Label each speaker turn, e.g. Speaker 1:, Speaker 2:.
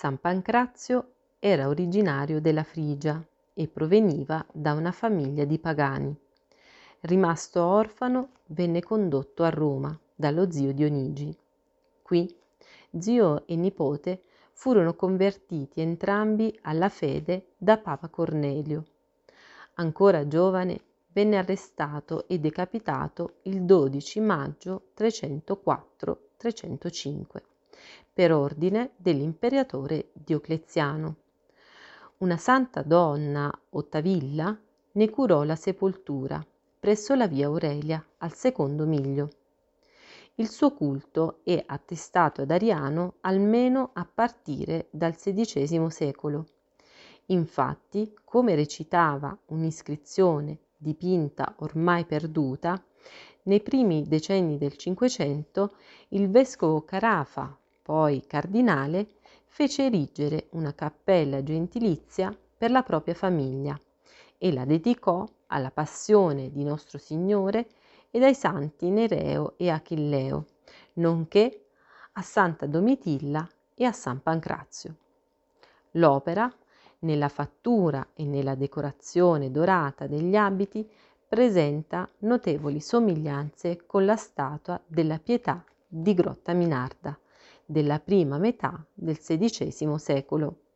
Speaker 1: San Pancrazio era originario della Frigia e proveniva da una famiglia di pagani. Rimasto orfano, venne condotto a Roma dallo zio Dionigi. Qui zio e nipote furono convertiti entrambi alla fede da Papa Cornelio. Ancora giovane, venne arrestato e decapitato il 12 maggio 304-305 per ordine dell'imperatore Diocleziano. Una santa donna, Ottavilla, ne curò la sepoltura presso la via Aurelia al secondo miglio. Il suo culto è attestato ad Ariano almeno a partire dal XVI secolo. Infatti, come recitava un'iscrizione dipinta ormai perduta, nei primi decenni del Cinquecento il vescovo Carafa, poi cardinale, fece erigere una cappella gentilizia per la propria famiglia e la dedicò alla Passione di Nostro Signore ed ai santi Nereo e Achilleo, nonché a Santa Domitilla e a San Pancrazio. L'opera, nella fattura e nella decorazione dorata degli abiti, presenta notevoli somiglianze con la statua della Pietà di Grottaminarda della prima metà del XVI secolo.